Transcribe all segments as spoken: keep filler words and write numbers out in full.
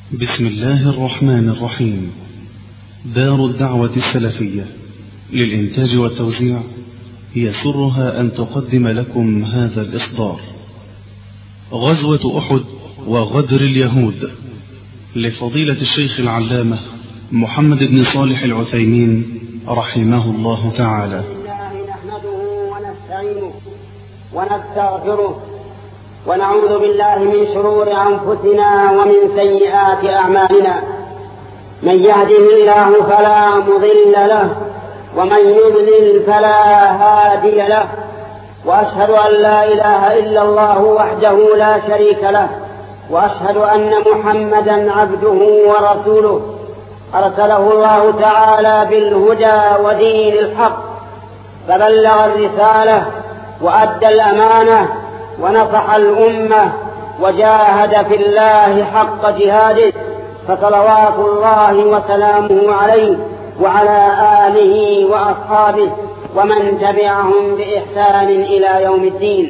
بسم الله الرحمن الرحيم. دار الدعوة السلفية للإنتاج والتوزيع يسرها أن تقدم لكم هذا الإصدار. غزوة أحد وغدر اليهود لفضيلة الشيخ العلامة محمد بن صالح العثيمين رحمه الله تعالى. نحمده ونستعينه ونستغفره ونعوذ بالله من شرور أنفسنا ومن سيئات أعمالنا. من يهده الله فلا مضل له ومن يضلل فلا هادي له، وأشهد أن لا إله إلا الله وحده لا شريك له، وأشهد أن محمدا عبده ورسوله أرسله الله تعالى بالهدى ودين الحق، فبلغ الرسالة وأدى الأمانة ونصح الأمة وجاهد في الله حق جهاده، فصلوات الله وسلامه عليه وعلى آله وأصحابه ومن تبعهم بإحسان إلى يوم الدين.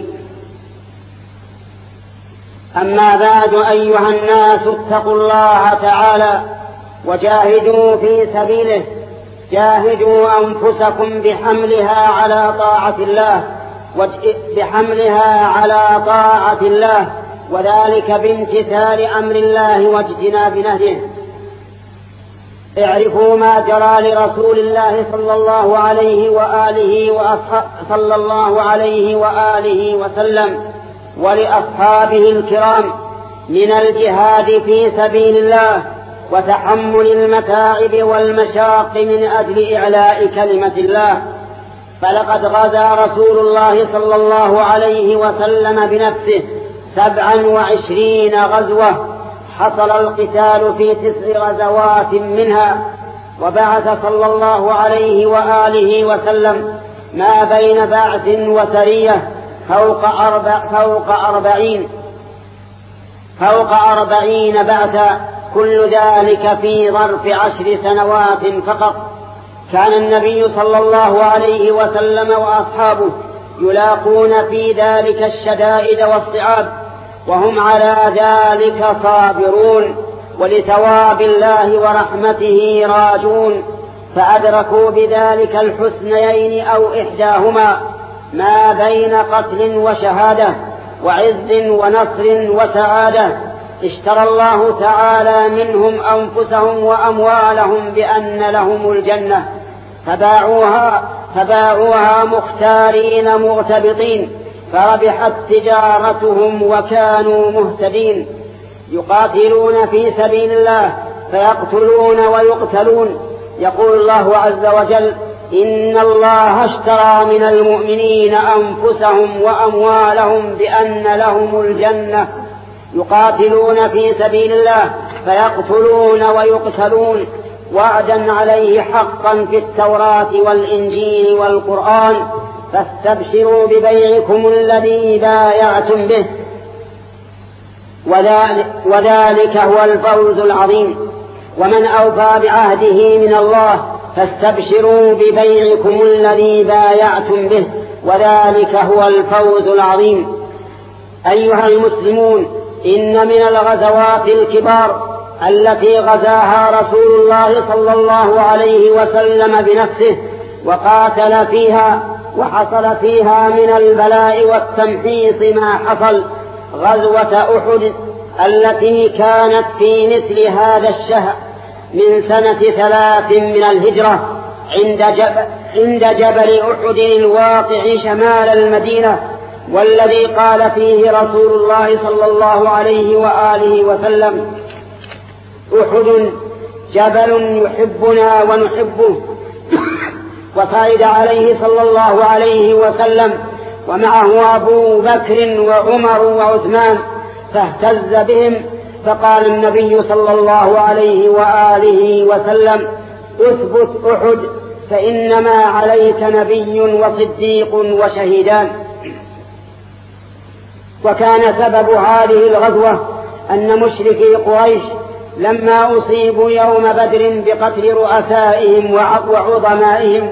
أما بعد، أيها الناس اتقوا الله تعالى وجاهدوا في سبيله، جاهدوا أنفسكم بحملها على طاعة الله بحملها على طاعة الله وذلك بامتثال أمر الله واجتناب نهيه. اعرفوا ما جرى لرسول الله صلى الله عليه وآله وأصحاب صلى الله عليه وآله وسلم ولأصحابه الكرام من الجهاد في سبيل الله وتحمل المتاعب والمشاق من أجل إعلاء كلمة الله. فلقد غزا رسول الله صلى الله عليه وسلم بنفسه سبعا وعشرين غزوة، حصل القتال في تسع غزوات منها، وبعث صلى الله عليه وآله وسلم ما بين بعث وسرية فوق أربع فوق أربعين فوق أربعين بعثا، كل ذلك في ظرف عشر سنوات فقط. كان النبي صلى الله عليه وسلم وأصحابه يلاقون في ذلك الشدائد والصعاب وهم على ذلك صابرون، ولثواب الله ورحمته راجون، فأدركوا بذلك الحسنيين أو إحداهما، ما بين قتل وشهادة وعز ونصر وسعادة. اشترى الله تعالى منهم أنفسهم وأموالهم بأن لهم الجنة، فباعوها, فباعوها مختارين مغتبطين، فربحت تجارتهم وكانوا مهتدين. يقاتلون في سبيل الله فيقتلون ويقتلون. يقول الله عز وجل: إن الله اشترى من المؤمنين أنفسهم وأموالهم بأن لهم الجنة. يقاتلون في سبيل الله فيقتلون ويقتلون، وعدا عليه حقا في التوراة والإنجيل والقرآن. فاستبشروا ببيعكم الذي بايعتم به، وذلك, وذلك هو الفوز العظيم. ومن أوفى بعهده من الله فاستبشروا ببيعكم الذي بايعتم به، وذلك هو الفوز العظيم. أيها المسلمون، إن من الغزوات الكبار التي غزاها رسول الله صلى الله عليه وسلم بنفسه وقاتل فيها وحصل فيها من البلاء والتمحيص ما حصل غزوة أحد، التي كانت في مثل هذا الشهر من سنة ثلاث من الهجرة عند جبل, عند جبل أحد الواقع شمال المدينة، والذي قال فيه رسول الله صلى الله عليه وآله وسلم: أحد جبل يحبنا ونحبه. وصعد عليه صلى الله عليه وسلم ومعه أبو بكر وعمر وعثمان، فاهتز بهم، فقال النبي صلى الله عليه وآله وسلم: اثبت أحد، فإنما عليك نبي وصديق وشهيدان. وكان سبب هذه الغزوة أن مشركي قريش لما أصيبوا يوم بدر بقتل رؤسائهم وعظمائهم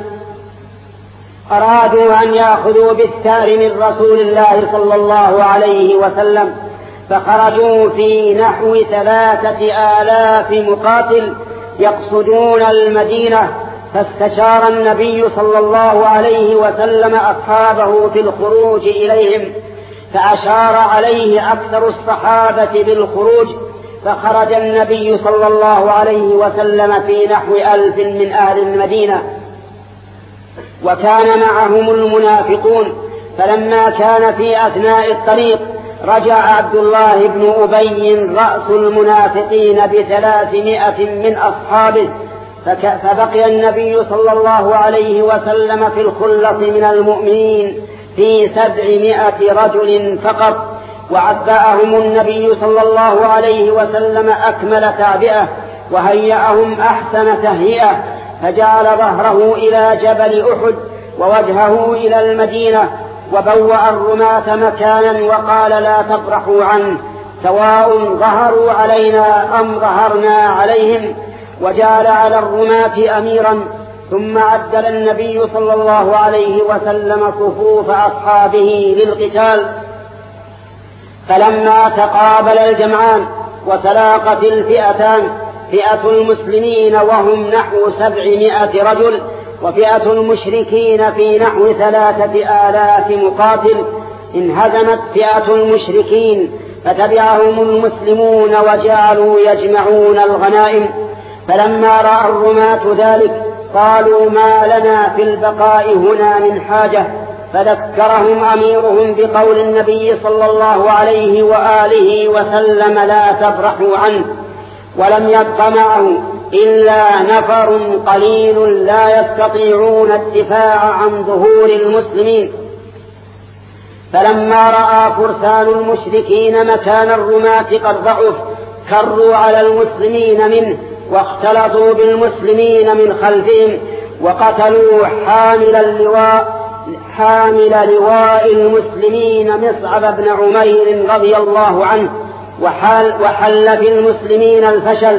أرادوا أن يأخذوا بالثار من رسول الله صلى الله عليه وسلم، فخرجوا في نحو ثلاثة آلاف مقاتل يقصدون المدينة، فاستشار النبي صلى الله عليه وسلم أصحابه في الخروج إليهم، فأشار عليه أكثر الصحابة بالخروج، فخرج النبي صلى الله عليه وسلم في نحو ألف من أهل المدينة، وكان معهم المنافقون. فلما كان في أثناء الطريق رجع عبد الله بن أبي رأس المنافقين بثلاثمائة من أصحابه، فبقي النبي صلى الله عليه وسلم في الخلة من المؤمنين في سبعمائة رجل فقط، وعبأهم النبي صلى الله عليه وسلم أكمل تعبئة وهيأهم أحسن تهيئة، فجعل ظهره إلى جبل أحد ووجهه إلى المدينة، وبوأ الرماة مكانا وقال لا تبرحوا عنه سواء ظهروا علينا أم ظهرنا عليهم، وجعل على الرماة أميرا. ثم عدل النبي صلى الله عليه وسلم صفوف أصحابه للقتال. فلما تقابل الجمعان وتلاقت الفئتان، فئة المسلمين وهم نحو سبعمائة رجل، وفئة المشركين في نحو ثلاثة آلاف مقاتل، انهزمت فئة المشركين فتبعهم المسلمون وجعلوا يجمعون الغنائم. فلما رأى الرماة ذلك قالوا ما لنا في البقاء هنا من حاجة، فذكرهم أميرهم بقول النبي صلى الله عليه وآله وسلم لا تبرحوا عنه، ولم يبق معه إلا نفر قليل لا يستطيعون الدفاع عن ظهور المسلمين. فلما رأى فرسان المشركين مكان الرماة قد ضعف كروا على المسلمين منه واختلطوا بالمسلمين من خلفهم، وقتلوا حامل اللواء حامل لواء المسلمين مصعب بن عمير رضي الله عنه، وحل, وحل في المسلمين الفشل،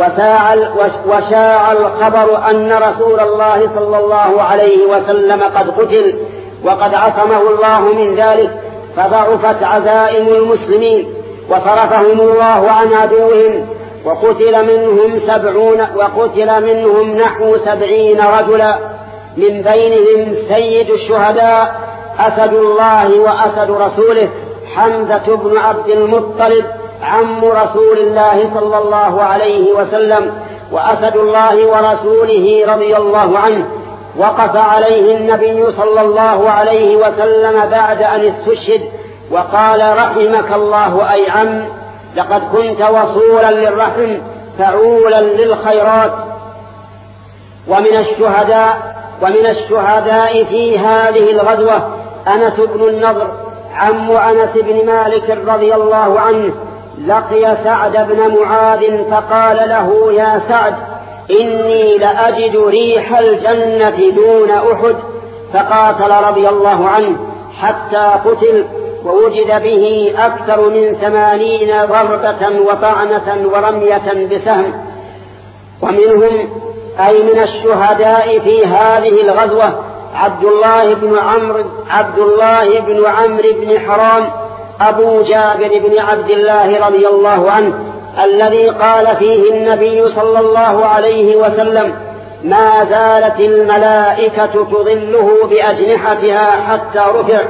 وشاع الخبر أن رسول الله صلى الله عليه وسلم قد قتل وقد عصمه الله من ذلك، فضعفت عزائم المسلمين وصرفهم الله عن عدوهم، وقتل منهم سبعون وقتل منهم نحو سبعين رجلا، من بينهم سيد الشهداء أسد الله وأسد رسوله حمزة بن عبد المطلب عم رسول الله صلى الله عليه وسلم، وأسد الله ورسوله رضي الله عنه. وقف عليه النبي صلى الله عليه وسلم بعد أن استشهد وقال رحمك الله أي عم، لقد كنت وصولا للرحم فعولا للخيرات. ومن الشهداء ومن الشهداء في هذه الغزوة أنس بن النضر عم أنس بن مالك رضي الله عنه، لقي سعد بن معاذ فقال له يا سعد إني لأجد ريح الجنة دون أحد، فقاتل رضي الله عنه حتى قتل، ووجد به أكثر من ثمانين ضربة وطعنة ورمية بسهم. ومنهم أي من الشهداء في هذه الغزوة عبد الله بن عمرو عبد الله بن عمرو بن حرام أبو جابر بن عبد الله رضي الله عنه، الذي قال فيه النبي صلى الله عليه وسلم ما زالت الملائكة تظله بأجنحتها حتى رفع.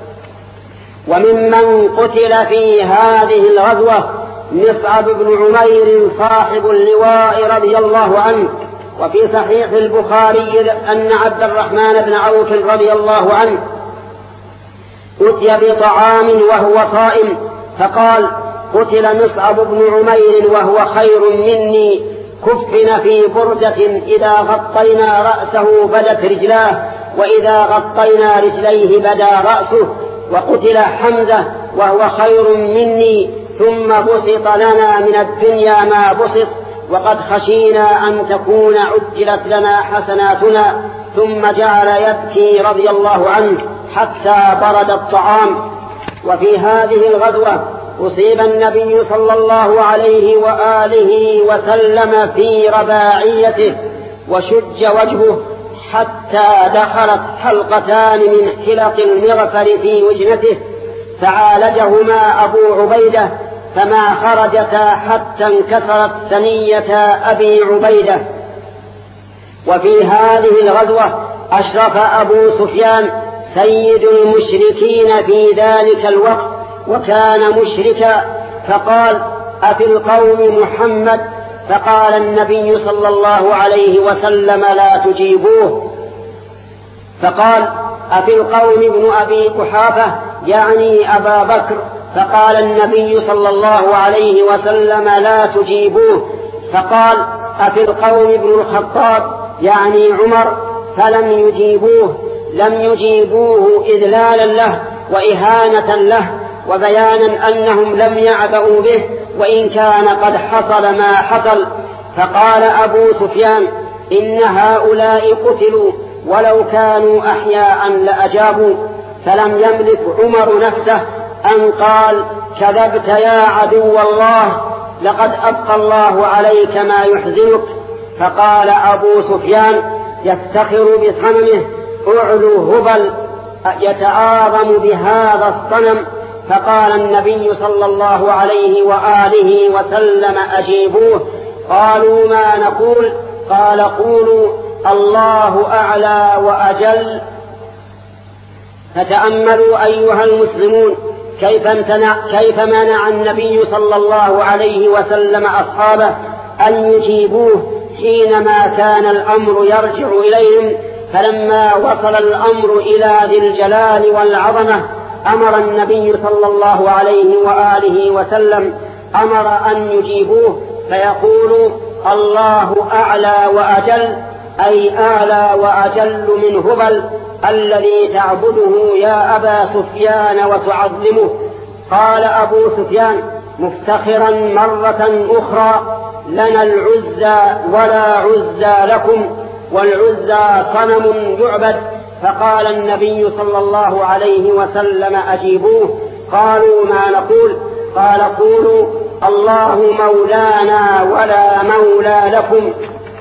وممن قتل في هذه الغزوة مصعب بن عمير صاحب اللواء رضي الله عنه. وفي صحيح البخاري أن عبد الرحمن بن عوف رضي الله عنه أتي بطعام وهو صائم فقال قتل مصعب بن عمير وهو خير مني، كفن في بردة إذا غطينا رأسه بدت رجلاه وإذا غطينا رجليه بدا رأسه. وقتل حمزة وهو خير مني، ثم بسط لنا من الدنيا ما بسط، وقد خشينا أن تكون عجلت لنا حسناتنا. ثم جعل يبكي رضي الله عنه حتى برد الطعام. وفي هذه الغزوة أصيب النبي صلى الله عليه وآله وسلم في رباعيته وشج وجهه حتى دخلت حلقتان من حلق المغفر في وجنته، فعالجهما أبو عبيدة فما خرجتا حتى انكسرت ثنية أبي عبيدة. وفي هذه الغزوة أشرف أبو سفيان سيد المشركين في ذلك الوقت وكان مشركا، فقال: أفي القوم محمد؟ فقال النبي صلى الله عليه وسلم: لا تجيبوه. فقال: أفي القوم ابن أبي قحافة؟ يعني أبا بكر. فقال النبي صلى الله عليه وسلم: لا تجيبوه. فقال: أفي القوم ابن الخطاب؟ يعني عمر. فلم يجيبوه، لم يجيبوه إذلالا له وإهانة له وبيانا أنهم لم يعبأوا به وإن كان قد حصل ما حصل. فقال أبو سفيان: إن هؤلاء قتلوا ولو كانوا أحياء لأجابوا. فلم يملك عمر نفسه أن قال: كذبت يا عدو الله، لقد أبقى الله عليك ما يحزنك. فقال أبو سفيان يفتخر بصنمه: أعلو هبل يتعاظم بهذا الصنم. فقال النبي صلى الله عليه وآله وسلم: أجيبوه. قالوا: ما نقول؟ قال: قولوا الله أعلى وأجل. فتأملوا أيها المسلمون كيف امتنع كيف منع النبي صلى الله عليه وسلم أصحابه أن يجيبوه حينما كان الأمر يرجع إليهم. فلما وصل الأمر إلى ذي الجلال والعظمة أمر النبي صلى الله عليه وآله وسلم أمر أن يجيبوه فيقولوا: الله أعلى وأجل، أي أعلى وأجل من هبل الذي تعبده يا أبا سفيان وتعظمه. قال أبو سفيان مفتخرا مرة أخرى: لنا العزى ولا عزى لكم، والعزى صنم يعبد. فقال النبي صلى الله عليه وسلم: أجيبوه. قالوا: ما نقول؟ قال: قولوا الله مولانا ولا مولى لكم.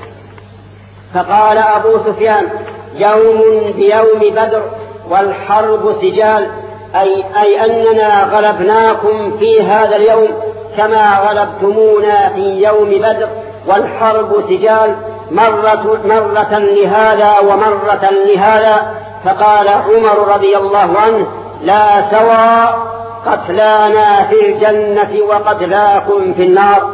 فقال أبو سفيان: يوم بيوم بدر والحرب سجال، أي, أي أننا غلبناكم في هذا اليوم كما غلبتمونا في يوم بدر، والحرب سجال، مرة, مرة لهذا ومرة لهذا. فقال عمر رضي الله عنه: لا سوى، قتلانا في الجنة وقتلاكم في النار.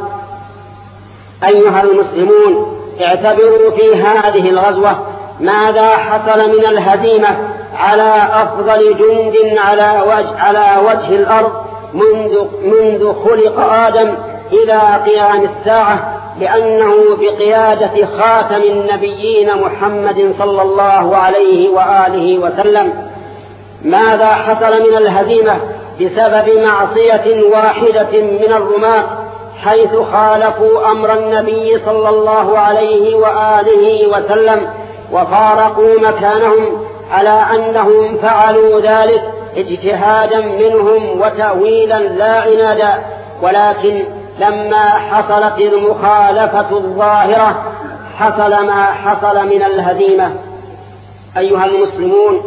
أيها المسلمون، اعتبروا في هذه الغزوة ماذا حصل من الهزيمة على أفضل جند على وجه, على وجه الأرض منذ, منذ خلق آدم إلى قيام الساعة، لأنه بقيادة خاتم النبيين محمد صلى الله عليه وآله وسلم. ماذا حصل من الهزيمة بسبب معصية واحدة من الرماة، حيث خالفوا أمر النبي صلى الله عليه وآله وسلم وفارقوا مكانهم على أنهم فعلوا ذلك اجتهادا منهم وتأويلا لا عنادا. ولكن لما حصلت المخالفة الظاهرة حصل ما حصل من الهزيمة. أيها المسلمون،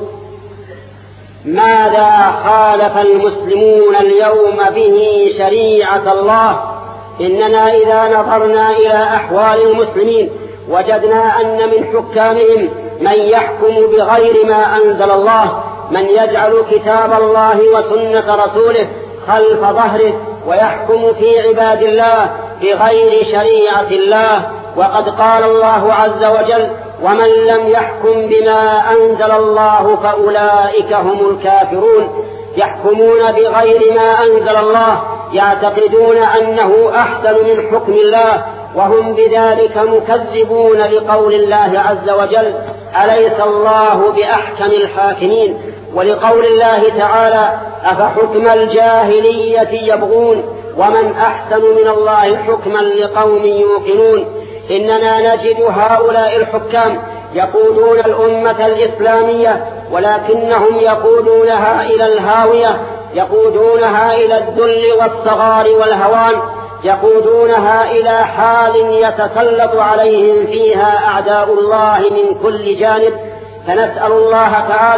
ماذا خالف المسلمون اليوم به شريعة الله؟ إننا إذا نظرنا إلى أحوال المسلمين وجدنا أن من حكامهم من يحكم بغير ما أنزل الله، من يجعل كتاب الله وسنة رسوله خلف ظهره ويحكم في عباد الله بغير شريعة الله. وقد قال الله عز وجل: ومن لم يحكم بما أنزل الله فأولئك هم الكافرون. يحكمون بغير ما أنزل الله، يعتقدون أنه أحسن من حكم الله، وهم بذلك مكذبون لقول الله عز وجل: أليس الله بأحكم الحاكمين؟ ولقول الله تعالى: أفحكم الجاهلية يبغون ومن أحسن من الله حكما لقوم يوقنون. إننا نجد هؤلاء الحكام يقودون الأمة الإسلامية، ولكنهم يقودونها إلى الهاوية، يقودونها إلى الذل والصغار والهوان، يقودونها إلى حال يتسلط عليهم فيها أعداء الله من كل جانب. فنسأل الله تعالى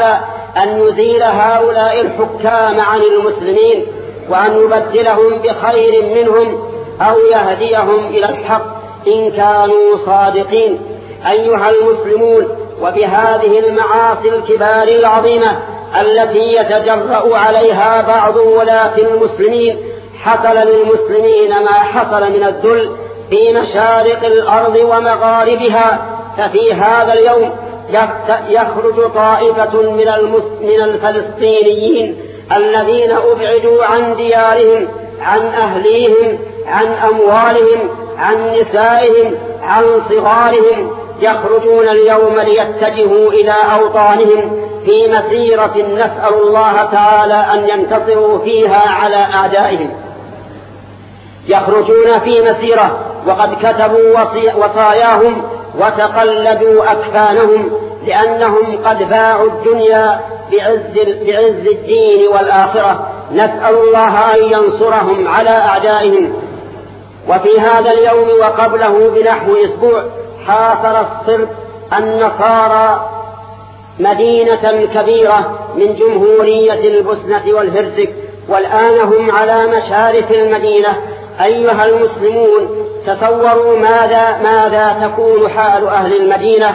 أن يزيل هؤلاء الحكام عن المسلمين، وأن يبدلهم بخير منهم أو يهديهم إلى الحق إن كانوا صادقين. أيها المسلمون، وبهذه المعاصي الكبار العظيمة التي يتجرأ عليها بعض ولاة المسلمين حصل للمسلمين ما حصل من الذل في مشارق الأرض ومغاربها. ففي هذا اليوم يخرج طائفة من الفلسطينيين الذين أبعدوا عن ديارهم، عن أهليهم، عن أموالهم، عن نسائهم، عن صغارهم، يخرجون اليوم ليتجهوا إلى أوطانهم في مسيرة نسأل الله تعالى أن ينتصروا فيها على أعدائهم. يخرجون في مسيرة وقد كتبوا وصاياهم وتقلدوا أكفانهم، لأنهم قد باعوا الدنيا بعز, بعز الدين والآخرة. نسأل الله أن ينصرهم على أعدائهم. وفي هذا اليوم وقبله بنحو أسبوع حاصر الصرب النصارى مدينة كبيرة من جمهورية البوسنة والهرسك، والآن هم على مشارف المدينة. أيها المسلمون، تصوروا ماذا, ماذا تكون حال أهل المدينة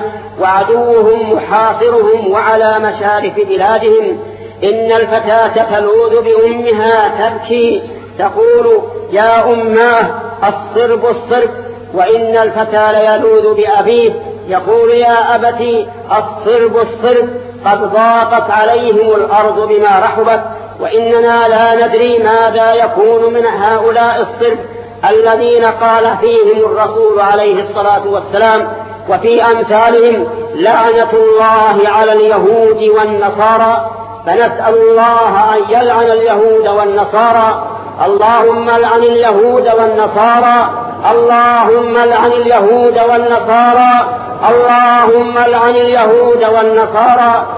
وعدوهم محاصرهم وعلى مشارف بلادهم. إن الفتاة تلوذ بأمها تبكي تقول يا أماه الصرب الصرب، وإن الفتى ليلوذ بأبيه يقول يا أبتي الصرب الصرب، قد ضاقت عليهم الأرض بما رحبت، وإننا لا ندري ماذا يكون من هؤلاء الصرب الذين قال فيهم الرسول عليه الصلاة والسلام وفي أمثالهم لعنة الله على اليهود والنصارى. فنسأل الله أن يلعن اليهود والنصارى. اللهم لعن اليهود والنصارى، اللهم لعن اليهود والنصارى، اللهم لعن اليهود والنصارى،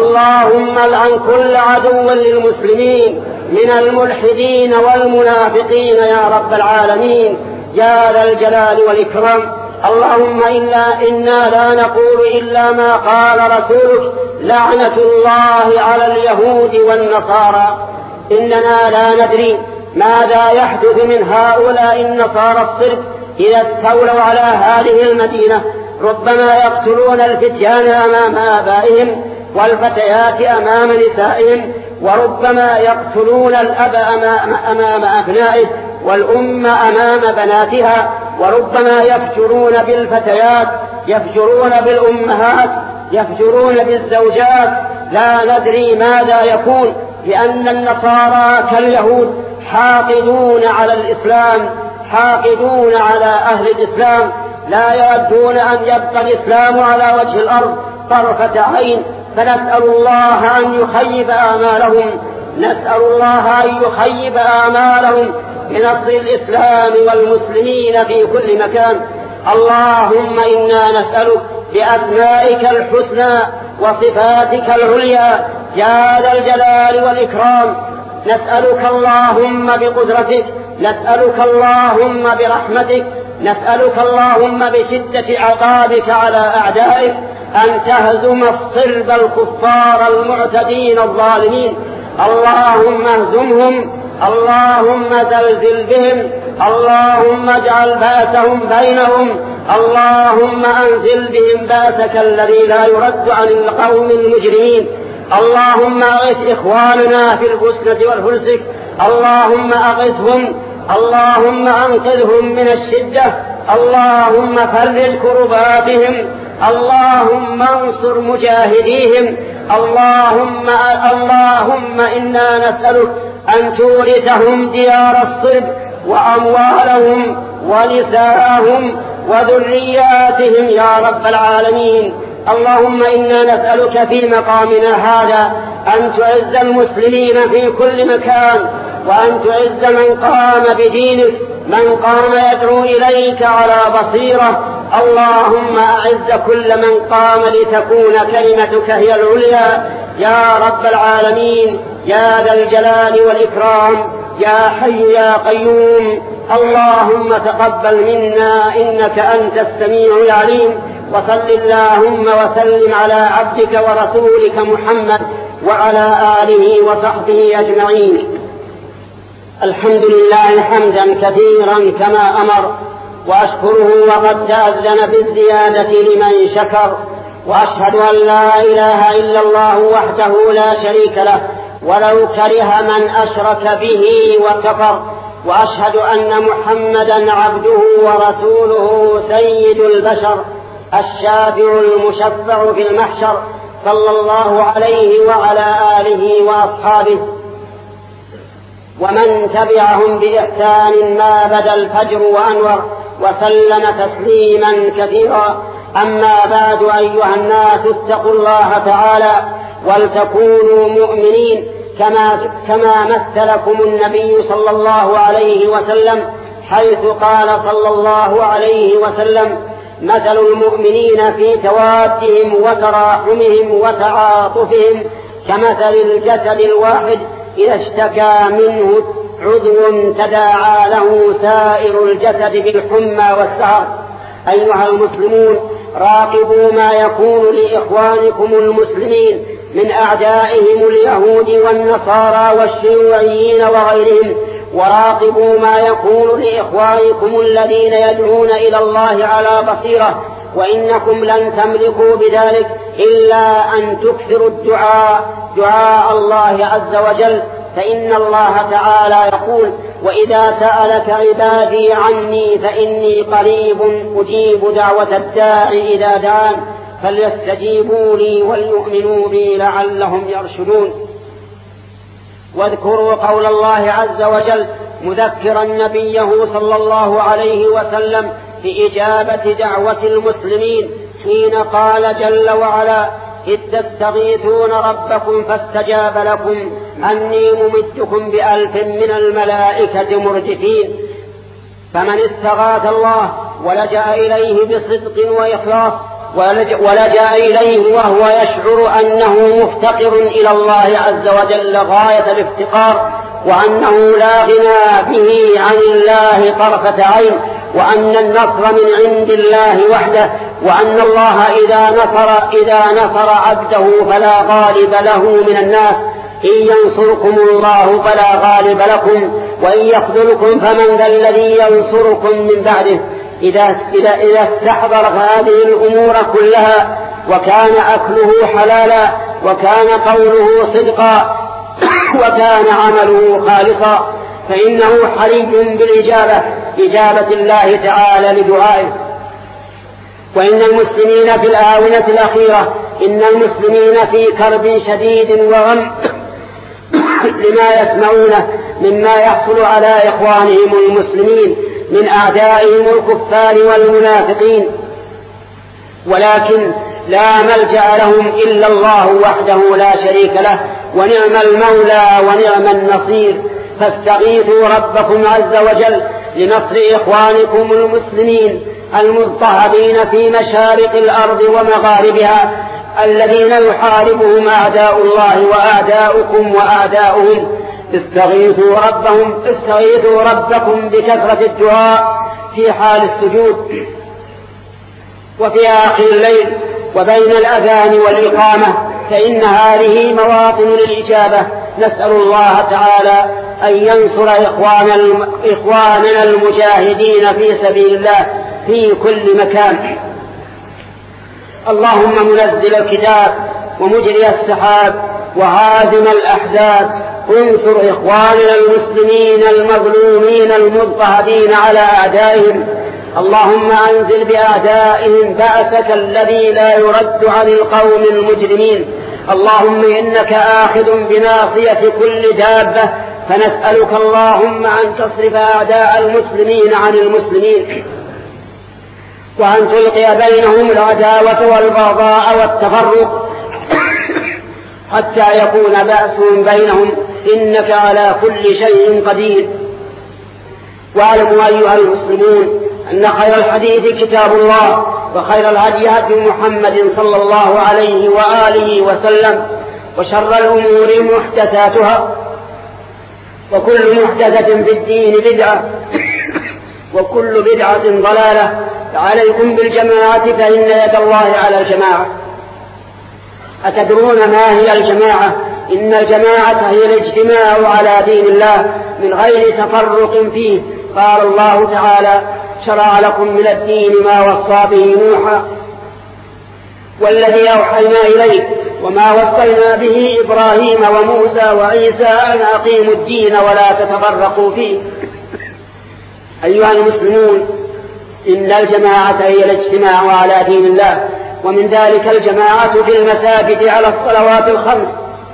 اللهم لعن كل عدو للمسلمين من الملحدين والمنافقين يا رب العالمين يا ذا الجلال والإكرام. اللهم إنا, إنا لا نقول إلا ما قال رسولك لعنة الله على اليهود والنصارى. إننا لا ندري ماذا يحدث من هؤلاء النصارى الصرف إذا استولوا على هذه المدينة. ربما يقتلون الفتيان أمام آبائهم والفتيات أمام نسائهم، وربما يقتلون الأب أمام أبنائه والأم أمام بناتها، وربما يفجرون بالفتيات، يفجرون بالأمهات، يفجرون بالزوجات. لا ندري ماذا يكون، لأن النصارى كاليهود حاقدون على الإسلام، حاقدون على أهل الإسلام، لا يودون أن يبقى الإسلام على وجه الأرض طرفة عين. فنسأل الله أن يخيب آمالهم، نسأل الله أن يخيب آمالهم بنصر الإسلام والمسلمين في كل مكان. اللهم إنا نسألك بأسمائك الحسنى وصفاتك العليا يا ذا الجلال والإكرام، نسألك اللهم بقدرتك، نسألك اللهم برحمتك، نسألك اللهم بشدة عقابك على أعدائك أن تهزم الصلب الكفار المعتدين الظالمين. اللهم اهزمهم، اللهم زلزل بهم، اللهم اجعل بأسهم بينهم، اللهم أنزل بهم بأسك الذي لا يرد عن القوم المجرمين. اللهم أغث إخواننا في البوسنة والهرسك، اللهم أغثهم، اللهم أنقذهم من الشدة، اللهم فرج كرباتهم، اللهم انصر مجاهديهم. اللهم اللهم إنا نسألك أن تورثهم ديار الصرب وأموالهم ونساءهم وذرياتهم يا رب العالمين. اللهم إنا نسألك في مقامنا هذا أن تعز المسلمين في كل مكان، وأن تعز من قام بدينك، من قام يدعو إليك على بصيرة. اللهم أعز كل من قام لتكون كلمتك هي العليا يا رب العالمين يا ذا الجلال والإكرام يا حي يا قيوم. اللهم تقبل منا إنك أنت السميع العليم، وصل اللهم وسلم على عبدك ورسولك محمد وعلى آله وصحبه أجمعين. الحمد لله حمدا كثيرا كما أمر، وأشكره وقد تأذن بالزيادة لمن شكر، وأشهد أن لا إله إلا الله وحده لا شريك له ولو كره من أشرك به وكفر، وأشهد أن محمدا عبده ورسوله سيد البشر الشافع المشفع في المحشر، صلى الله عليه وعلى آله وأصحابه ومن تبعهم بإحسان ما بدا الفجر وأنور، وسلم تسليما كثيرا. أما بعد، أيها الناس اتقوا الله تعالى ولتكونوا مؤمنين كما, كما مثلكم النبي صلى الله عليه وسلم، حيث قال صلى الله عليه وسلم: مثل المؤمنين في توادهم وتراحمهم وتعاطفهم كمثل الجسد الواحد إذا اشتكى منه عضو تداعى له سائر الجسد بالحمى والسهر. أيها المسلمون، راقبوا ما يكون لإخوانكم المسلمين من أعدائهم اليهود والنصارى والشيوعيين وغيرهم، وراقبوا ما يكون لإخوانكم الذين يدعون إلى الله على بصيرة، وإنكم لن تملكوا بذلك إلا أن تكثروا الدعاء دعاء الله عز وجل، فإن الله تعالى يقول: وإذا سألك عبادي عني فإني قريب أجيب دعوة الداع إذا دعان فليستجيبوا لي وليؤمنوا بي لعلهم يرشدون. واذكروا قول الله عز وجل مذكرا نبيه صلى الله عليه وسلم في إجابة دعوة المسلمين حين قال جل وعلا: إذ تستغيثون ربكم فاستجاب لكم أني ممدكم بألف من الملائكة مردفين. فمن استغاث الله ولجأ إليه بصدق وإخلاص ولجأ إليه وهو يشعر أنه مفتقر إلى الله عز وجل غاية الافتقار، وأنه لا غنى به عن الله طرفة عين، وأن النصر من عند الله وحده، وأن الله إذا نصر, إذا نصر عبده فلا غالب له من الناس، إن ينصركم الله فلا غالب لكم، وإن يخذلكم فمن ذا الذي ينصركم من بعده. إذا, إذا, إذا استحضر هذه الأمور كلها، وكان أكله حلالا، وكان قوله صدقا، وكان عمله خالصا، فإنه حري بالإجابة إجابة الله تعالى لدعائه. وإن المسلمين في الآونة الأخيرة إن المسلمين في كرب شديد وغم لما يسمعونه مما يحصل على إخوانهم المسلمين من أعدائهم الكفار والمنافقين، ولكن لا ملجأ لهم إلا الله وحده لا شريك له، ونعم المولى ونعم النصير. فاستغيثوا ربكم عز وجل لنصر إخوانكم المسلمين المضطهدين في مشارق الأرض ومغاربها، الذين يحاربهم أعداء الله وأعداؤكم وأعداؤهم. استغيثوا ربهم استغيثوا ربكم بكثرة الدعاء في حال السجود وفي آخر الليل وبين الأذان والإقامة، فإن هذه مواطن للإجابة. نسأل الله تعالى أن ينصر إخواننا المجاهدين في سبيل الله في كل مكان. اللهم منزل الكتاب ومجري السحاب وهازم الأحزاب، انصر إخواننا المسلمين المظلومين المضطهدين على أعدائهم. اللهم أنزل بأعدائهم بأسك الذي لا يرد عن القوم المجرمين. اللهم إنك آخذ بناصية كل دابة، فنسألك اللهم أن تصرف أعداء المسلمين عن المسلمين، وأن تلقي بينهم العداوة والبغضاء والتفرق حتى يكون بأسهم بينهم، إنك على كل شيء قدير. واعلموا أيها المسلمون أن خير الحديث كتاب الله، وخير الهدي هدي محمد صلى الله عليه وآله وسلم، وشر الأمور محدثاتها، وكل محدثة في الدين بدعة، وكل بدعة ضلالة. عليكم بالجماعة فإن يد الله على الجماعة. أتدرون ما هي الجماعة؟ إن الجماعة هي الاجتماع على دين الله من غير تفرق فيه. قال الله تعالى: شرع لكم من الدين ما وصى به نوحا والذي أوحينا إليك وما وصينا به إبراهيم وموسى وعيسى أن أقيموا الدين ولا تتفرقوا فيه. أيها المسلمون، إن الجماعة هي الاجتماع على دين الله، ومن ذلك الجماعة في المساجد على الصلوات الخمس،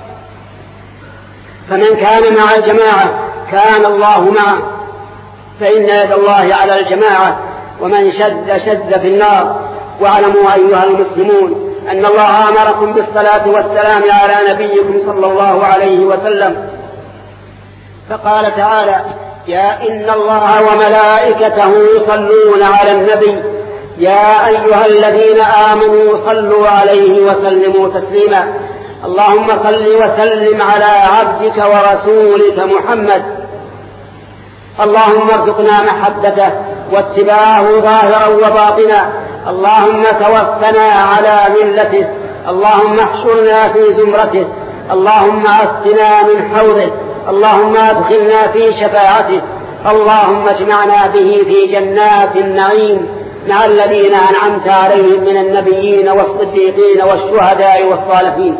فمن كان مع الجماعة كان الله معه، فإن يد الله على الجماعة، ومن شد شد في النار. واعلموا أيها المسلمون أن الله أمركم بالصلاة والسلام على نبيكم صلى الله عليه وسلم، فقال تعالى: يا إن الله وملائكته يصلون على النبي يا أيها الذين آمنوا صلوا عليه وسلموا تسليما. اللهم صل وسلم على عبدك ورسولك محمد. اللهم ارزقنا محبته واتباعه ظاهرا وباطنا. اللهم توفنا على ملته. اللهم احشرنا في زمرته. اللهم اسقنا من حوضه. اللهم ادخلنا في شفاعته. اللهم اجمعنا به في جنات النعيم مع الذين أنعمت عليهم من النبيين والصديقين والشهداء والصالحين.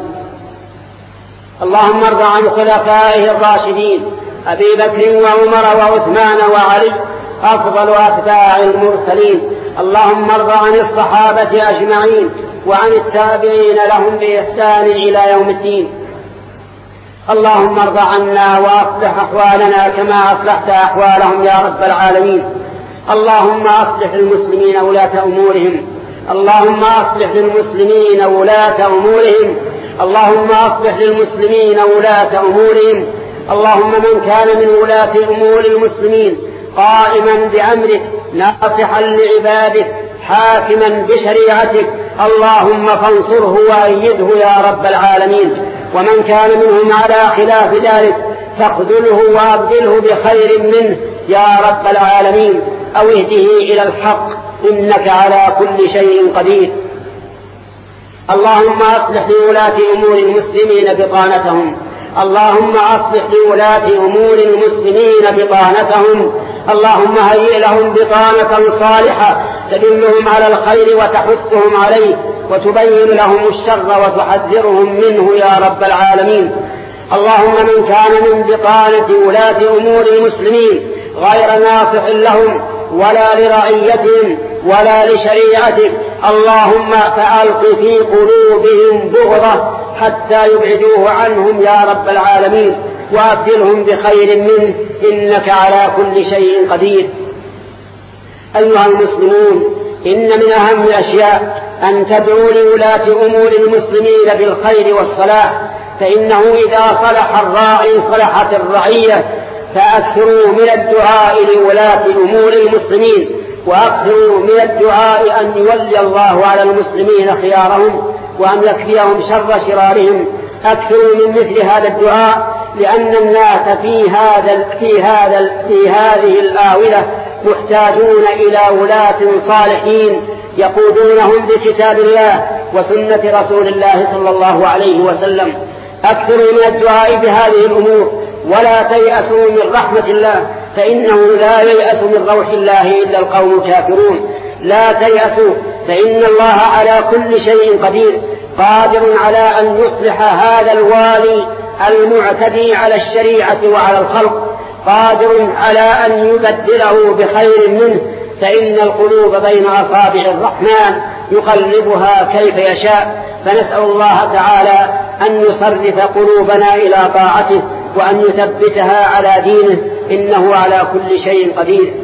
اللهم ارض عن خلفائه الراشدين أبي بكر وعمر وعثمان وعلي أفضل أتباع المرسلين. اللهم ارض عن الصحابة أجمعين وعن التابعين لهم بإحسان إلى يوم الدين. اللهم ارض عنا وأصلح أحوالنا كما أصلحت أحوالهم يا رب العالمين. اللهم أصلح للمسلمين ولاة أمورهم. اللهم أصلح للمسلمين ولاة أمورهم. اللهم أصلح للمسلمين ولاة أمورهم. اللهم من كان من ولاة أمور المسلمين قائما بأمرك ناصحا لعبادك حاكما بشريعتك اللهم فانصره وأيده يا رب العالمين. ومن كان منهم على خلاف ذلك فاخذله وأبدله بخير منه يا رب العالمين، أو اهده إلى الحق إنك على كل شيء قدير. اللهم أصلح لولاة أمور المسلمين بطانتهم. اللهم أصلح لولاة أمور المسلمين بطانتهم. اللهم هيئ لهم بطانة صالحة تدلهم على الخير وتحثهم عليه وتبين لهم الشر وتحذرهم منه يا رب العالمين. اللهم من كان من بطانة ولاة أمور المسلمين غير ناصح لهم ولا لرعيتهم ولا لشريعتك اللهم فألق في قلوبهم بغضة حتى يبعدوه عنهم يا رب العالمين، وأبدلهم بخير منه إنك على كل شيء قدير. أيها المسلمون، إن من أهم الأشياء أن تدعوا لولاة أمور المسلمين بالخير والصلاح، فإنه إذا صلح الراعي صلحت الرعية. فأكثروا من الدعاء لولاة أمور المسلمين، وأكثروا من الدعاء أن يولي الله على المسلمين خيارهم وأن يكفيهم شر شرارهم. أكثروا من مثل هذا الدعاء، لأن الناس في هذا في هذا في هذه الآونة محتاجون إلى ولاة صالحين يقودونهم بكتاب الله وسنة رسول الله صلى الله عليه وسلم. أكثروا من الدعاء بهذه الأمور، ولا تيأسوا من رحمة الله، فإنه لا ييأس من روح الله إلا القوم الكافرون. لا تيأسوا، فإن الله على كل شيء قدير، قادر على أن يصلح هذا الوالي المعتدي على الشريعة وعلى الخلق، قادر على أن يبدله بخير منه، فإن القلوب بين أصابع الرحمن يقلبها كيف يشاء. فنسأل الله تعالى أن يصرف قلوبنا إلى طاعته وأن يثبتها على دينه، إنه على كل شيء قدير.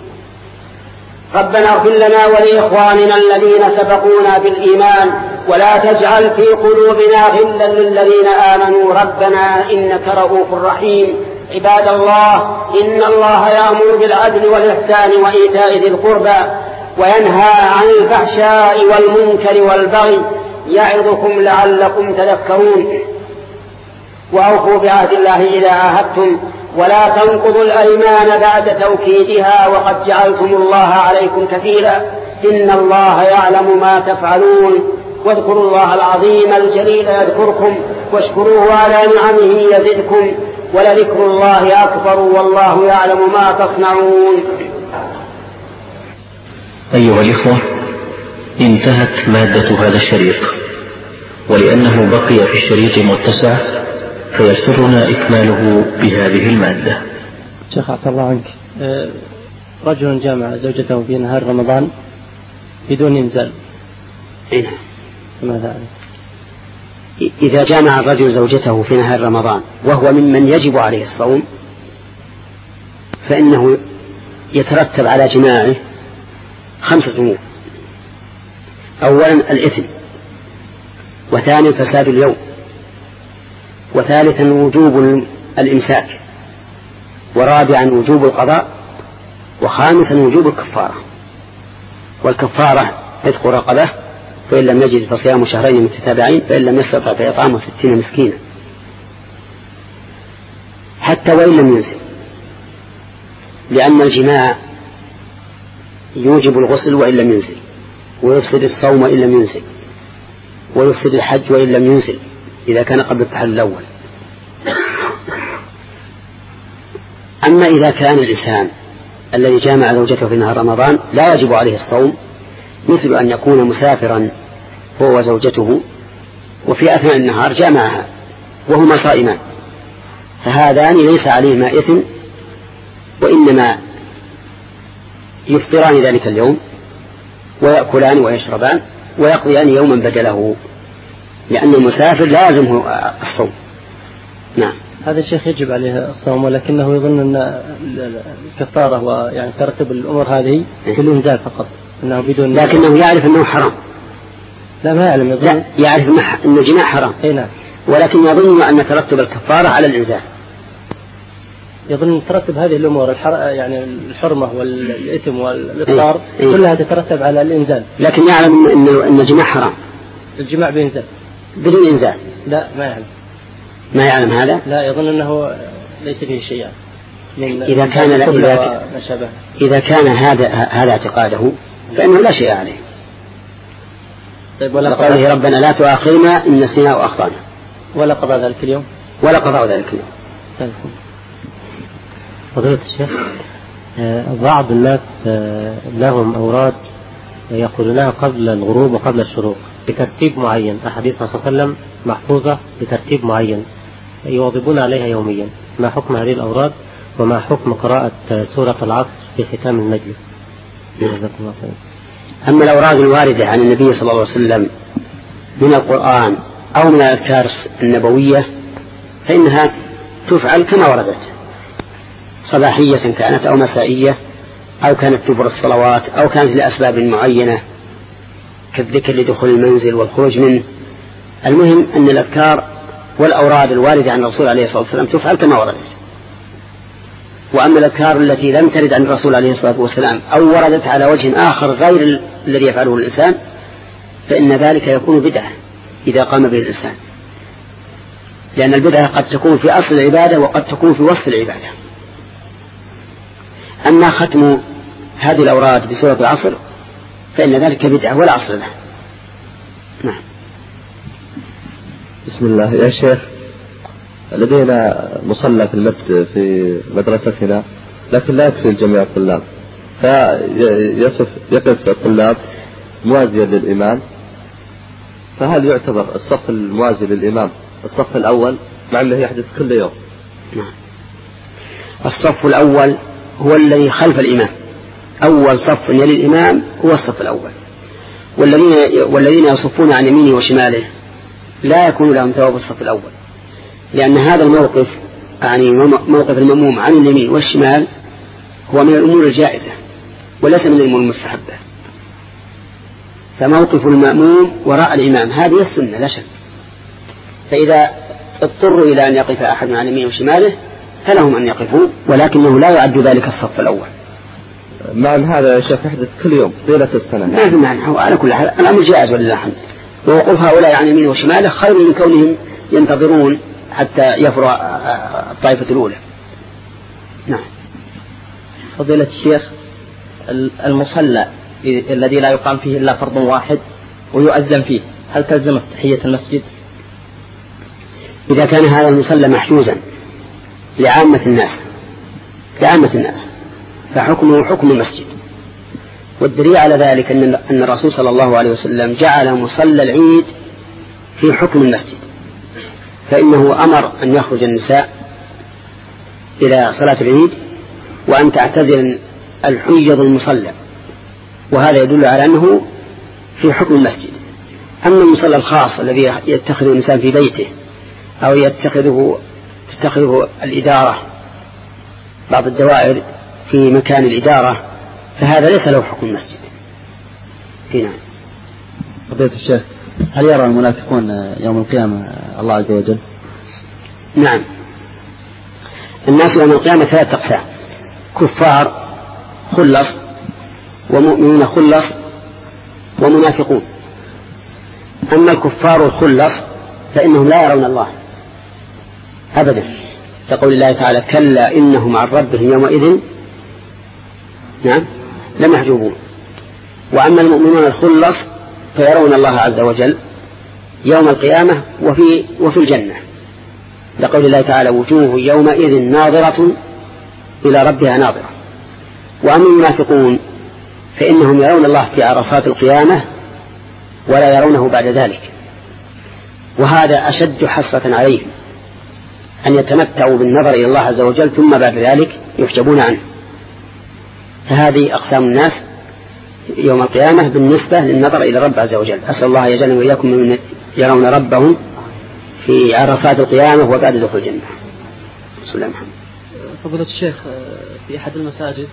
ربنا اغفر لنا ولإخواننا الذين سبقونا بالإيمان، ولا تجعل في قلوبنا غلا للذين آمنوا ربنا إنك رؤوف رحيم. عباد الله، إن الله يأمر بالعدل والإحسان وإيتاء ذي القربى وينهى عن الفحشاء والمنكر والبغي يعظكم لعلكم تذكرون. وأوفوا بعهد الله إذا عاهدتم، ولا تنقضوا الأيمان بعد توكيدها وقد جعلتم الله عليكم كفيلا إن الله يعلم ما تفعلون واذكروا الله العظيم الجليل يذكركم واشكروه على نعمه يزدكم ولذكر الله أكبر والله يعلم ما تصنعون. أيها الإخوة، انتهت مادة هذا الشريط، ولأنه بقي في الشريط متسع فيسرنا إكماله بهذه المادة. شيخ عفى الله عنك، رجل جامع زوجته في نهار رمضان بدون إنزال، ماذا؟ إذا جامع الرجل زوجته في نهار رمضان وهو ممن يجب عليه الصوم فإنه يترتب على جماعه خمسة أمور: أولا الإثم، وثانيا فساد اليوم، وثالثا وجوب الإمساك، ورابعا وجوب القضاء، وخامسا وجوب الكفارة. والكفارة عتق رقبة، فإن لم يجد فصيام شهرين متتابعين، فإن لم يستطع فإطعام ستين مسكينا، حتى وإن لم ينزل، لأن الجماع يوجب الغسل وإن لم ينزل، ويفسد الصوم وإن لم ينزل، ويفسد الحج وإن لم ينزل إذا كان قبل التحلل الأول. أما إذا كان الإنسان الذي جامع زوجته في نهار رمضان لا يجب عليه الصوم، مثل أن يكون مسافرا هو وزوجته وفي أثناء النهار جامعها وهما صائمان، فهذان ليس عليهما إثم، وإنما يفطران ذلك اليوم ويأكلان ويشربان ويقضيان يوما بدله، لأن المسافر لازمه الصوم. نعم. هذا الشيخ يجب عليه الصوم، ولكنه يظن أن الكفارة ويعني ترتب الأمور هذه بالإنزال فقط، أنه بدون، لكنه يعرف أنه حرام. لا ما يعلم، يظن لا يعرف أن الجماع حرام، نعم، ولكن يظن أن ترتب الكفارة على الإنزال. يظن ترتب هذه الأمور الحر... يعني الحرمة والإثم والإفطار إيه؟ إيه؟ كلها تترتب على الإنزال، لكن يعلم أن أن الجماع حرام. الجماع بإنزال بدون إنزال؟ لا ما يعلم. ما يعلم هذا؟ لا، يظن أنه ليس فيه شيء. إذا كان لا إذا, إذا كان هذا هذا اعتقاده فإنه لا شيء عليه. طيب، ولا قوله ربنا لا تؤاخذنا إن نسينا وأخطأنا، ولا قضاء ذلك اليوم، ولا قضاء ذلك اليوم. طيب. فضيلة الشيخ، بعض الناس لهم أوراد يقولونها قبل الغروب وقبل الشروق بترتيب معين، أحاديث الرسول صلى الله عليه وسلم محفوظة بترتيب معين يواظبون عليها يوميا، ما حكم هذه الأوراد وما حكم قراءة سورة العصر في ختام المجلس؟ أما الأوراد الواردة عن النبي صلى الله عليه وسلم من القرآن أو من الأذكار النبوية فإنها تفعل كما وردت، صباحية كانت أو مسائية أو كانت دبر الصلوات أو كانت لأسباب معينة كالذكر لدخول المنزل والخروج منه. المهم أن الأذكار والأوراد الواردة عن الرسول عليه الصلاة والسلام تفعل كما وردت. وأما الأذكار التي لم ترد عن الرسول عليه الصلاة والسلام أو وردت على وجه آخر غير الذي يفعله الإنسان فإن ذلك يكون بدعة إذا قام به الإنسان، لأن البدعة قد تكون في أصل العبادة وقد تكون في وسط العبادة. أما ختم هذه الأوراد بسورة العصر فإن ذلك بدعة ولا أصل له. نعم. بسم الله. يا شيخ، لدينا مصلى في المسجد في مدرستنا لكن لا يكفي جميع الطلاب، فيصف يقف الطلاب موازيا للإمام، فهل يعتبر الصف الموازي للإمام الصف الأول مع أنه يحدث كل يوم؟ نعم. الصف الأول هو الذي خلف الإمام، أول صف يلي الإمام هو الصف الأول، والذين والذين يصفون عن يمينه وشماله لا يكون لهم ثواب الصف الأول، لأن هذا الموقف يعني موقف المأموم عن اليمين والشمال هو من الأمور الجائزة وليس من الأمور المستحبة، فموقف المأموم وراء الإمام هذه السنة لا شك، فإذا اضطروا إلى أن يقف أحد عن يمينه وشماله فلهم أن يقفوا، ولكنه لا يعد ذلك الصف الأول. مع هذا يا شيخ يحدث كل يوم طيلة السنة. ما في معنى، على كل حال الأمر جائز ولله الحمد، ووقوف هؤلاء عن يمينه وشماله خير من كونهم ينتظرون حتى يفرغ الطائفة الأولى. نعم. فضيلة الشيخ، المصلى الذي لا يقام فيه إلا فرض واحد ويؤذن فيه، هل تلزمه تحية المسجد؟ إذا كان هذا المصلى محجوزا لعامة الناس لعامة الناس فحكمه حكم المسجد. والدليل على ذلك أن الرسول صلى الله عليه وسلم جعل مصلى العيد في حكم المسجد، فإنه أمر أن يخرج النساء إلى صلاة العيد وأن تعتزل الحيض المصلى، وهذا يدل على أنه في حكم المسجد. أما المصلى الخاص الذي يتخذه الإنسان في بيته أو يتخذه تتخذه الإدارة بعض الدوائر في مكان الإدارة فهذا ليس له حكم المسجد. هنا فضيلة الشيخ، هل يرى المنافقون يوم القيامة الله عز وجل؟ نعم، الناس يوم القيامة ثلاثة أقسام: كفار خلص، ومؤمنون خلص، ومنافقون. أما الكفار الخلص فإنهم لا يرون الله أبدا، تقول الله تعالى: كلا إنهم عن ربهم يومئذ نعم لمحجوبون. وأما المؤمنون الخلص فيرون الله عز وجل يوم القيامة وفي, وفي الجنة، لقول الله تعالى: وجوه يومئذ ناظرة إلى ربها ناظرة. وأما المنافقون فإنهم يرون الله في عرصات القيامة ولا يرونه بعد ذلك، وهذا أشد حسرة عليهم أن يتمتعوا بالنظر إلى الله عز وجل ثم بعد ذلك يحجبون عنه. فهذه أقسام الناس يوم القيامة بالنسبة للنظر إلى رب عز وجل. أسأل الله يجعلنا وإياكم من يرون ربهم في عرصات القيامة وبعد دخول الجنة. بسم الله الرحمن الرحيم. فضيلة الشيخ، في أحد المساجد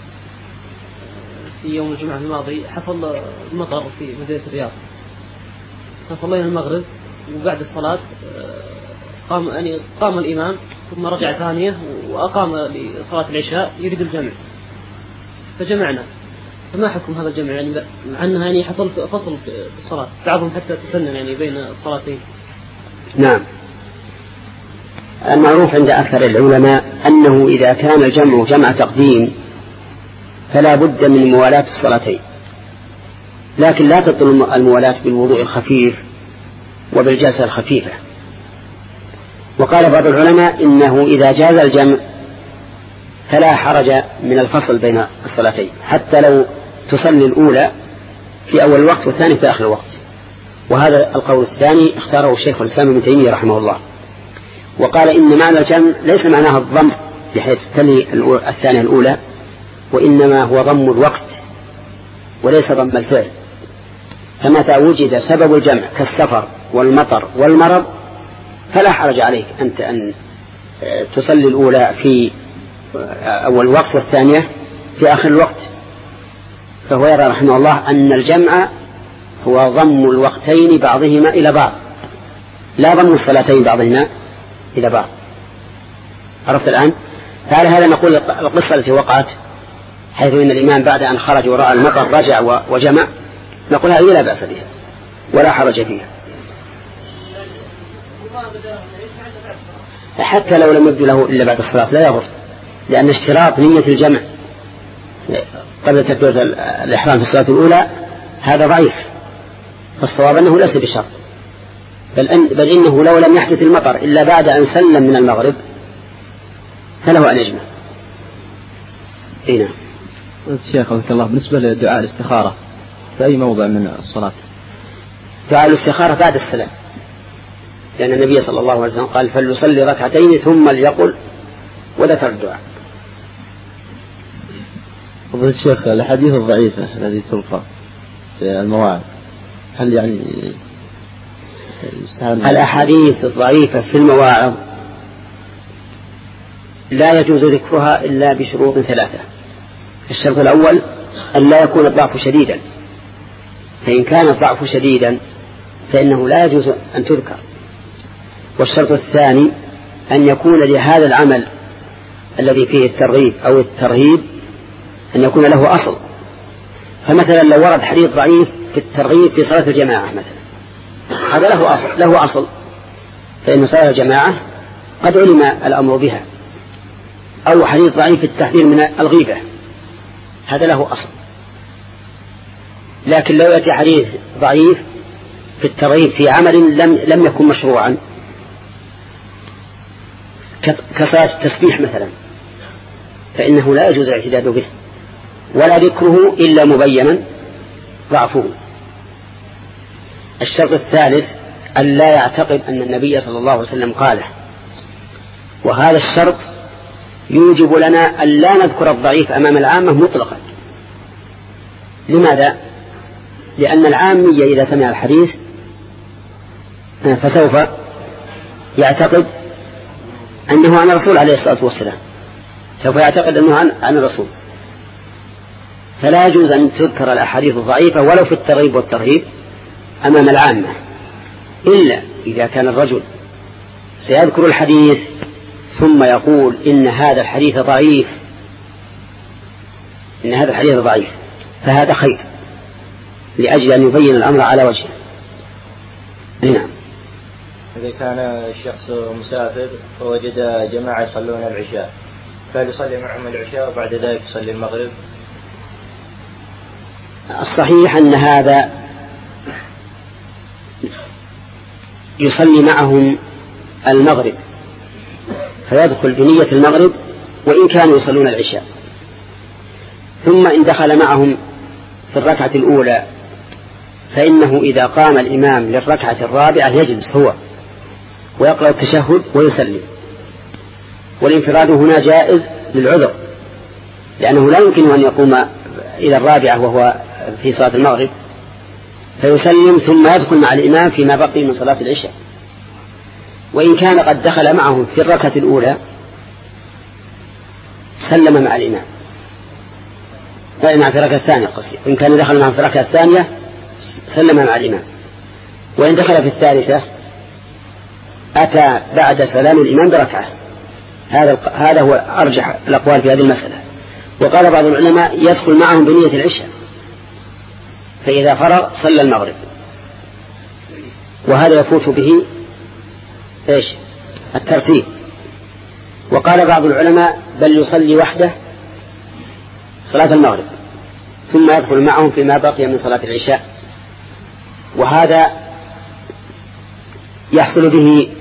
في يوم الجمعة الماضي حصل مطر في مدينة الرياض، فصلينا المغرب وبعد الصلاة قام يعني قام الإمام ثم رجع ثانية وأقام لصلاة العشاء يريد الجمع، فجمعنا. فما حكم هذا الجمع يعني مع أنها يعني حصل فصل في الصلاة، بعضهم حتى تسنن يعني بين الصلاتين؟ نعم، المعروف عند أكثر العلماء أنه إذا كان الجمع جمع تقديم فلا بد من موالاة الصلاتين، لكن لا تبطل الموالاة بالوضوء الخفيف وبالجلسة الخفيفة. وقال بعض العلماء إنه إذا جاز الجمع فلا حرج من الفصل بين الصلاتين، حتى لو تصلي الأولى في أول الوقت والثاني في آخر الوقت. وهذا القول الثاني اختاره الشيخ الإسلام ابن تيمية رحمه الله، وقال إن معنى الجمع ليس معناها الضم بحيث تلي الثانية الأولى، وإنما هو ضم الوقت وليس ضم الفعل. فمتى وجد سبب الجمع كالسفر والمطر والمرض فلا حرج عليك أنت أن تصلي الأولى في أول الوقت والثانية في آخر الوقت. فهو يرى رحمه الله أن الجمع هو ضم الوقتين بعضهما إلى بعض، لا ضم الصلاتين بعضهما إلى بعض. عرفت الآن؟ فعلى هذا نقول القصة التي وقعت حيث إن الإمام بعد أن خرج وراء المطر رجع وجمع، نقول هذه لا بأس بها ولا حرج فيها، حتى لو لم يبدو له إلا بعد الصلاة لا يضر، لأن اشتراط نية الجمع قبل تكبيرة الإحرام في الصلاة الأولى هذا ضعيف، فالصواب أنه ليس بشرط، بل, أن بل إنه لو لم يحدث المطر إلا بعد أن سلم من المغرب فله أن يجمع. هنا الشيخ رحمه الله، بالنسبة لدعاء الاستخارة في أي موضع من الصلاة؟ دعاء الاستخارة بعد السلام، لأن النبي صلى الله عليه وسلم قال: فليصلي ركعتين ثم ليقل، وذكر الدعاء. فضيلة الشيخ، الأحاديث الضعيفة التي تلقى في المواعظ هل يعني الأحاديث الضعيفة في المواعظ لا يجوز ذكرها إلا بشروط ثلاثة. الشرط الأول أن لا يكون الضعف شديدا، فإن كان الضعف شديدا فإنه لا يجوز أن تذكر. والشرط الثاني أن يكون لهذا العمل الذي فيه الترغيب أو الترهيب أن يكون له أصل. فمثلا لو ورد حديث ضعيف في الترغيب في صلاة الجماعة مثلا، هذا له أصل له أصل فإن صلاة الجماعة قد علم الأمر بها، أو حديث ضعيف في التحذير من الغيبة، هذا له أصل. لكن لو يأتي حديث ضعيف في الترغيب في عمل لم لم يكن مشروعا كصلاة التسبيح مثلا، فإنه لا يجوز الاعتداد به ولا ذكره إلا مبينا ضعفه. الشرط الثالث أن لا يعتقد أن النبي صلى الله عليه وسلم قاله، وهذا الشرط يوجب لنا أن لا نذكر الضعيف أمام العامة مطلقا. لماذا؟ لأن العامية إذا سمع الحديث فسوف يعتقد أنه عن الرسول عليه الصلاة والسلام، سوف يعتقد أنه عن, عن الرسول. فلا يجوز أن تذكر الأحاديث الضعيفة ولو في الترغيب والترهيب أمام العامة، إلا إذا كان الرجل سيذكر الحديث ثم يقول إن هذا الحديث ضعيف إن هذا الحديث ضعيف فهذا خير، لأجل أن يبين الأمر على وجهه. نعم. إذا كان الشخص مسافر ووجد جماعة يصلون العشاء، فيصلي معهم العشاء وبعد ذلك يصلي المغرب؟ الصحيح أن هذا يصلي معهم المغرب، فيدخل بنية المغرب وإن كانوا يصلون العشاء، ثم إن دخل معهم في الركعة الأولى فإنه إذا قام الإمام للركعة الرابعة يجلس هو ويقرأ التشهد ويسلم. والانفراد هنا جائز للعذر، لأنه لا يمكن أن يقوم إلى الرابعة وهو في صلاة المغرب فيسلم ثم يدخل مع الإمام فيما بقي من صلاة العشاء. وإن كان قد دخل معهم في الركعة الأولى سلم مع الإمام، مع في الركعة الثانية قصدي، وإن كان دخل معهم في الركعة الثانية سلم مع الإمام. وإن دخل في الثالثة أتى بعد سلام الإمام بركعة. هذا هذا هو أرجح الأقوال في هذه المسألة. وقال بعض العلماء يدخل معهم بنية العشاء، فإذا فرغ صلى المغرب، وهذا يفوت به إيش؟ الترتيب. وقال بعض العلماء بل يصلي وحده صلاة المغرب ثم يدخل معهم فيما بقي من صلاة العشاء، وهذا يحصل به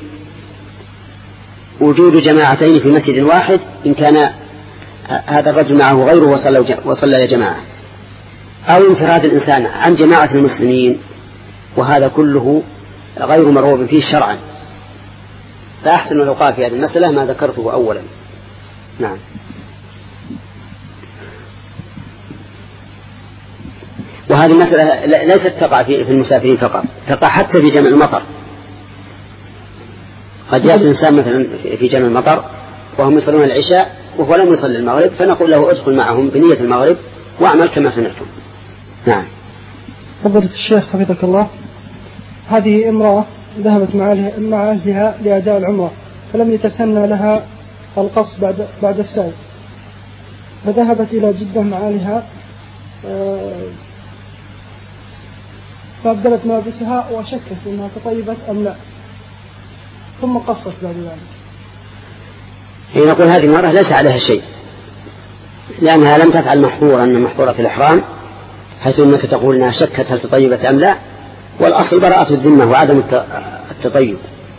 وجود جماعتين في مسجد واحد إن كان هذا الرجل معه غيره وصلى, وصلى جماعة، أو انفراد الإنسان عن جماعة المسلمين، وهذا كله غير مرغوب فيه شرعا. فأحسن لو قال في هذه المسألة ما ذكرته أولا. نعم. وهذه المسألة ليست تقع في المسافرين فقط، تقع حتى في جمع المطر. قد يأتي الإنسان مثلا في جمع المطر وهم يصلون العشاء وهو لم يصلي المغرب، فنقول له ادخل معهم بنية المغرب واعمل كما سمعتم. نعم. فضيلة الشيخ حفظك الله، هذه امرأة ذهبت مع أهلها لأداء العمرة فلم يتسنى لها القصد بعد بعد السعي، فذهبت إلى جدة مع أهلها فأبدلت ملابسها وشكت أنها تطيبت أم لا، ثم قصت بعد ذلك. حين نقول هذه المرأة ليس عليها شيء، لأنها لم تفعل محظورا من محظورة الإحرام، حيث أنك تقول أنها شكت هل تطيبت أم لا، والأصل براءة الذمة وعدم التطيب،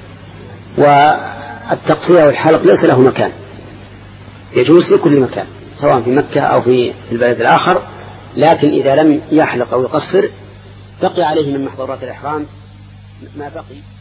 والتقصير والحلق ليس له مكان، يجوز في كل مكان سواء في مكة أو في البلد الآخر، لكن إذا لم يحلق أو يقصر بقي عليه من محظورات الإحرام ما بقي.